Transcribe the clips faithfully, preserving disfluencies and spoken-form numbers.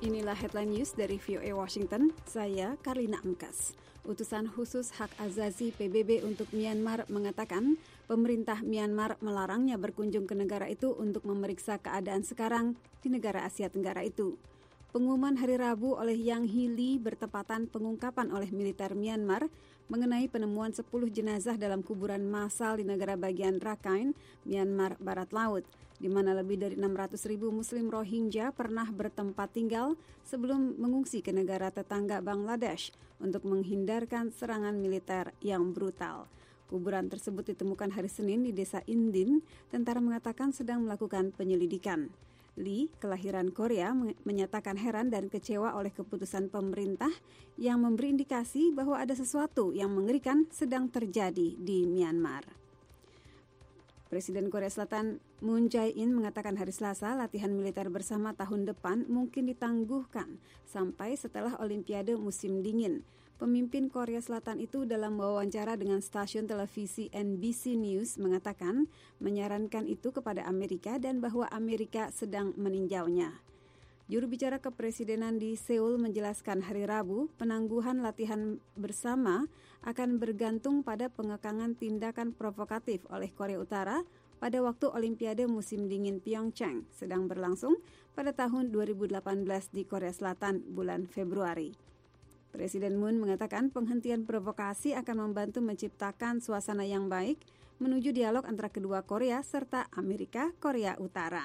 Inilah headline news dari V O A Washington, saya Karlina Amkas. Utusan khusus hak azazi P B B untuk Myanmar mengatakan pemerintah Myanmar melarangnya berkunjung ke negara itu untuk memeriksa keadaan sekarang di negara Asia Tenggara itu. Pengumuman hari Rabu oleh Yang Hee bertepatan pengungkapan oleh militer Myanmar mengenai penemuan sepuluh jenazah dalam kuburan massal di negara bagian Rakhine, Myanmar Barat Laut, di mana lebih dari enam ratus ribu Muslim Rohingya pernah bertempat tinggal sebelum mengungsi ke negara tetangga Bangladesh untuk menghindarkan serangan militer yang brutal. Kuburan tersebut ditemukan hari Senin di desa Indin, tentara mengatakan sedang melakukan penyelidikan. Lee, kelahiran Korea, menyatakan heran dan kecewa oleh keputusan pemerintah yang memberi indikasi bahwa ada sesuatu yang mengerikan sedang terjadi di Myanmar. Presiden Korea Selatan Moon Jae-in mengatakan hari Selasa latihan militer bersama tahun depan mungkin ditangguhkan sampai setelah Olimpiade musim dingin. Pemimpin Korea Selatan itu dalam wawancara dengan stasiun televisi N B C News mengatakan menyarankan itu kepada Amerika dan bahwa Amerika sedang meninjaunya. Juru bicara kepresidenan di Seoul menjelaskan hari Rabu penangguhan latihan bersama akan bergantung pada pengekangan tindakan provokatif oleh Korea Utara pada waktu Olimpiade musim dingin Pyeongchang sedang berlangsung pada tahun dua ribu delapan belas di Korea Selatan bulan Februari. Presiden Moon mengatakan penghentian provokasi akan membantu menciptakan suasana yang baik menuju dialog antara kedua Korea serta Amerika Korea Utara.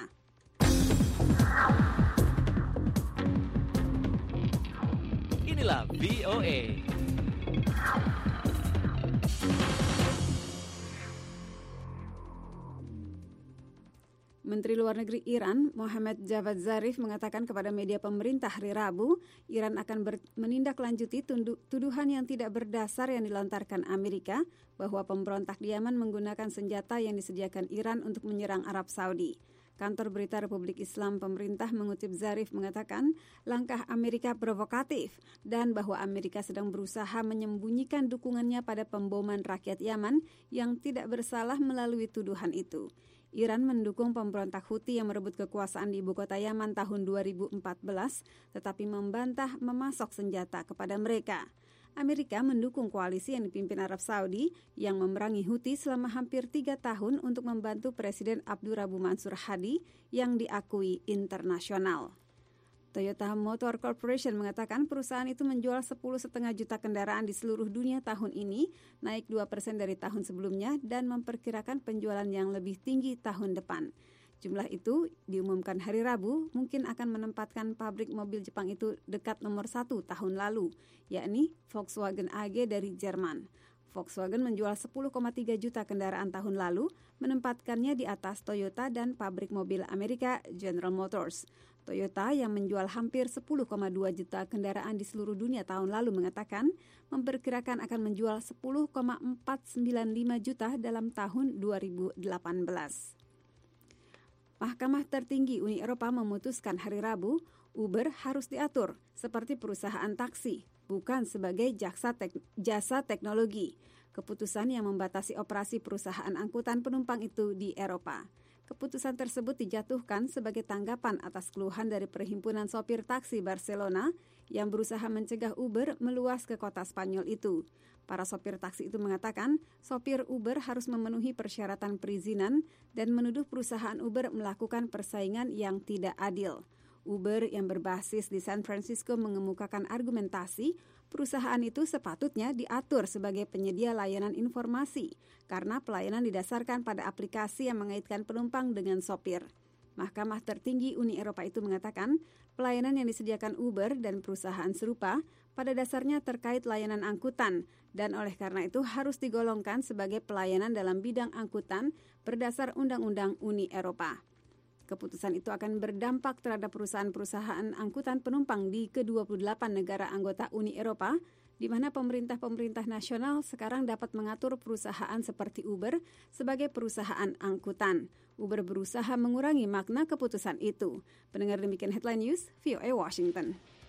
Inilah V O A. Menteri Luar Negeri Iran, Mohammad Javad Zarif, mengatakan kepada media pemerintah hari Rabu, Iran akan ber- menindaklanjuti tundu- tuduhan yang tidak berdasar yang dilontarkan Amerika bahwa pemberontak di Yaman menggunakan senjata yang disediakan Iran untuk menyerang Arab Saudi. Kantor Berita Republik Islam pemerintah mengutip Zarif mengatakan langkah Amerika provokatif dan bahwa Amerika sedang berusaha menyembunyikan dukungannya pada pemboman rakyat Yaman yang tidak bersalah melalui tuduhan itu. Iran mendukung pemberontak Houthi yang merebut kekuasaan di ibu kota Yaman tahun dua ribu empat belas, tetapi membantah memasok senjata kepada mereka. Amerika mendukung koalisi yang dipimpin Arab Saudi yang memerangi Houthi selama hampir tiga tahun untuk membantu Presiden Abdurrahman Mansur Hadi yang diakui internasional. Toyota Motor Corporation mengatakan perusahaan itu menjual sepuluh koma lima juta kendaraan di seluruh dunia tahun ini, naik dua persen dari tahun sebelumnya dan memperkirakan penjualan yang lebih tinggi tahun depan. Jumlah itu diumumkan hari Rabu mungkin akan menempatkan pabrik mobil Jepang itu dekat nomor satu tahun lalu, yakni Volkswagen A G dari Jerman. Volkswagen menjual sepuluh koma tiga juta kendaraan tahun lalu, menempatkannya di atas Toyota dan pabrik mobil Amerika General Motors. Toyota yang menjual hampir sepuluh koma dua juta kendaraan di seluruh dunia tahun lalu mengatakan memperkirakan akan menjual sepuluh koma empat sembilan lima juta dalam tahun dua ribu delapan belas. Mahkamah tertinggi Uni Eropa memutuskan hari Rabu Uber harus diatur seperti perusahaan taksi, bukan sebagai jasa, tek- jasa teknologi. Keputusan yang membatasi operasi perusahaan angkutan penumpang itu di Eropa. Keputusan tersebut dijatuhkan sebagai tanggapan atas keluhan dari Perhimpunan Sopir Taksi Barcelona yang berusaha mencegah Uber meluas ke kota Spanyol itu. Para sopir taksi itu mengatakan sopir Uber harus memenuhi persyaratan perizinan dan menuduh perusahaan Uber melakukan persaingan yang tidak adil. Uber yang berbasis di San Francisco mengemukakan argumentasi perusahaan itu sepatutnya diatur sebagai penyedia layanan informasi karena pelayanan didasarkan pada aplikasi yang mengaitkan penumpang dengan sopir. Mahkamah tertinggi Uni Eropa itu mengatakan pelayanan yang disediakan Uber dan perusahaan serupa pada dasarnya terkait layanan angkutan dan oleh karena itu harus digolongkan sebagai pelayanan dalam bidang angkutan berdasar Undang-Undang Uni Eropa. Keputusan itu akan berdampak terhadap perusahaan-perusahaan angkutan penumpang di ke dua puluh delapan negara anggota Uni Eropa, di mana pemerintah-pemerintah nasional sekarang dapat mengatur perusahaan seperti Uber sebagai perusahaan angkutan. Uber berusaha mengurangi makna keputusan itu. Pendengar demikian Headline News, V O A Washington.